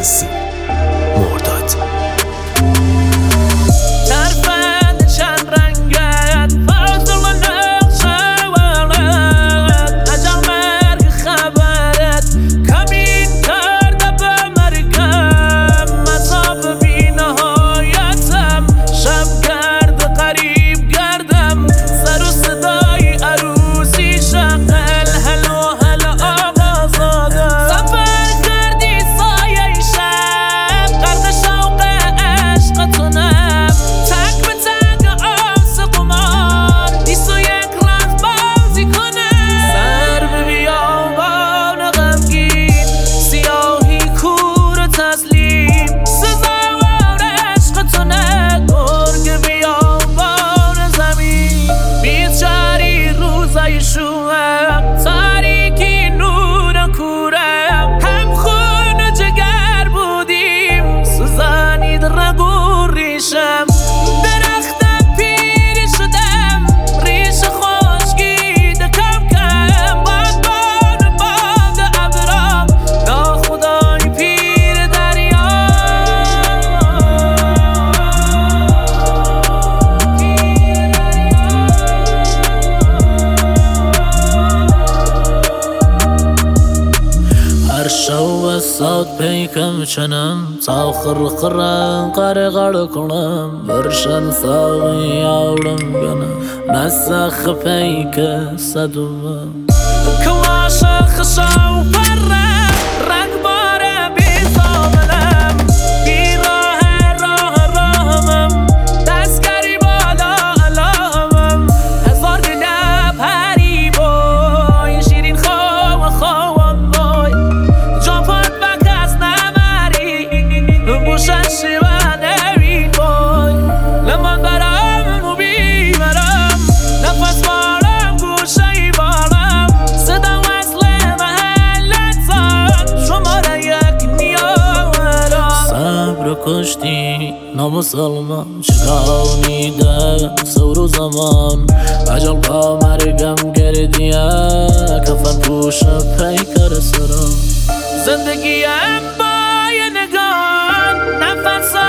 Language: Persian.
نسیم مرداد. تاریکی نور کورم هم خون جگر بودیم سوزانید رگ و ریشم درختم پیری شدم ریش خشکید کم کم بادبان باد ابرام ناخدای پیر دریا شو ساد پیکم چنم تا خرخرم قرقر کنم برشن ساقی آورم گنم نسخ پیک صدوم کلاش خشاو پرم رنگ باره بی زامنم بی راهمم دستگری بالا علامم هزار گلب هری بای شیرین خوام بای بوشن شیوانه بای لمن برم و بیمرم نفس بارم گوشه بارم صدا وصل محلتان شماره یک میارم صبر کشتی نامسلمان چکاونیده سور و زمان عجل با مرگم گردیه کفن پوش پیکر سرم زندگیم با نگاه نفس